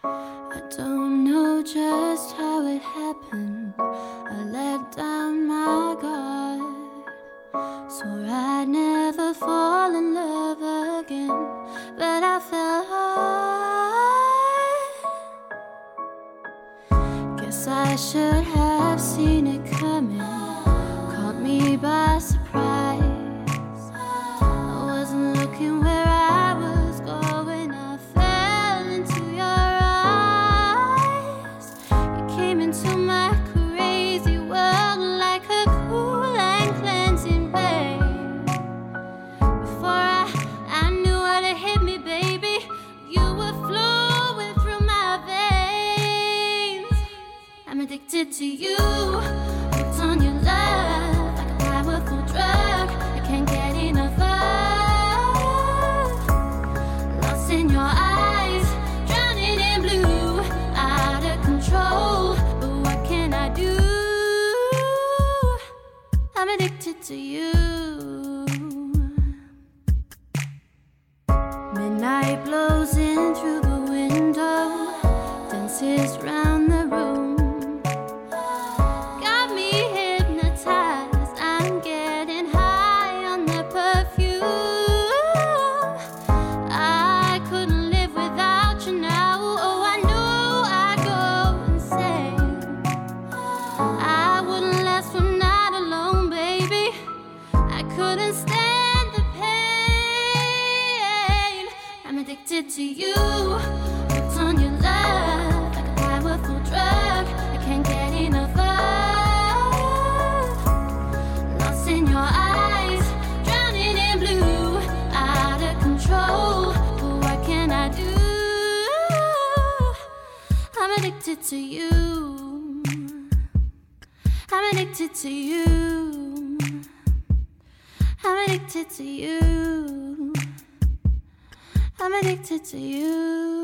I don't know just how it happened. I let down my guard. Swore I'd never fall in love again, but I fell hard. Guess I should have seen it coming. Caught me by surprise. I wasn't looking where I was going. I fell into your eyes. You came into my crazy world like a cool and cleansing rain. Before I knew how to hit me, baby, you were flowing through my veins. I'm addicted to you, hooked on your love, like a powerful drug I can't get enough of. Lost in your eyes, drowning in blue, out of control, but what can I do? I'm addicted to you. Midnight blows in through the window, dances round the room. Got me hypnotized, I'm getting high on their perfume. I couldn't live without you now. Oh, I knew I'd go insane. I wouldn't last one night alone, baby. I couldn't stand the pain. I'm addicted to you, hooked on your love, like a powerful drug I can't get enough of. Lost in your eyes, drowning in blue, out of control, but what can I do? I'm addicted to you. I'm addicted to you. I'm addicted to you. I'm addicted to you.